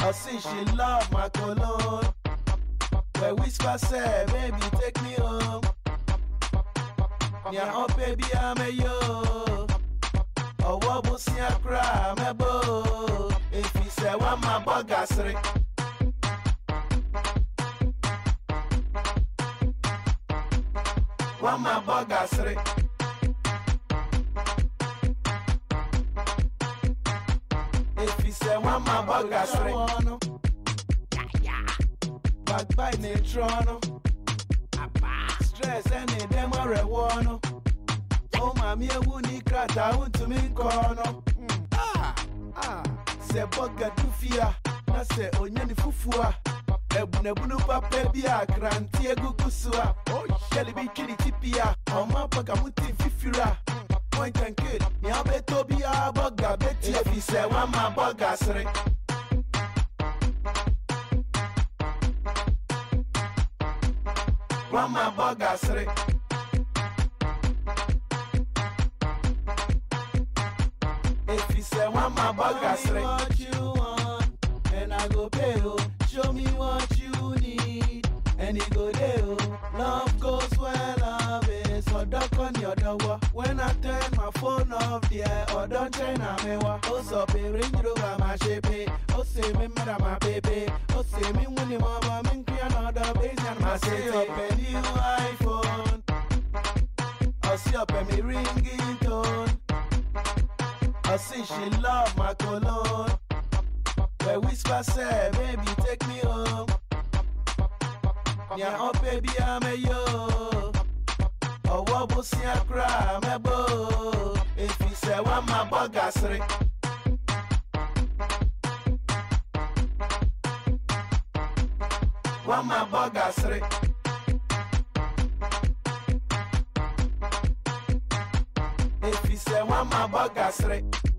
I see she love my cologne. Where whisper say, baby, take me home. Yeah, oh baby, I'm a yo. Oh, what was your cry, my boy? If he say, one my bogassery. One my bogassery. If he say, one my bogassery. Back by Netrono. Stress any demo rewono. Oh, mammy, a woody crat, I want to make corner. Se boga du fia, na se onyani fufua. Nebunu papa bia, granti egugusua. Oh, shelly be kitty tipia. Oh, my boga muti fifira. Point and kid, ya beto bia boga betty. If he say, one my boga sre. One my boga sre. If he say one my bogas, show me what you want, and I go pay you. Show me what you need, and it go there. Love goes where love is. Or duck on your door. When I turn my phone off, there, or don't turn a mewa. Oh, so be ring over my shape. Oh, say me mother my baby. Oh, say me when you mama me another base and my say up a new iPhone. I see up a me ringing tone. I see she love my cologne. Where whisper say, baby, take me home. Yeah, oh baby, I'm a yo. Oh, what was your cry, my boy? If he say, one my bogassery. One my bogassery. If he say, one my bogassery.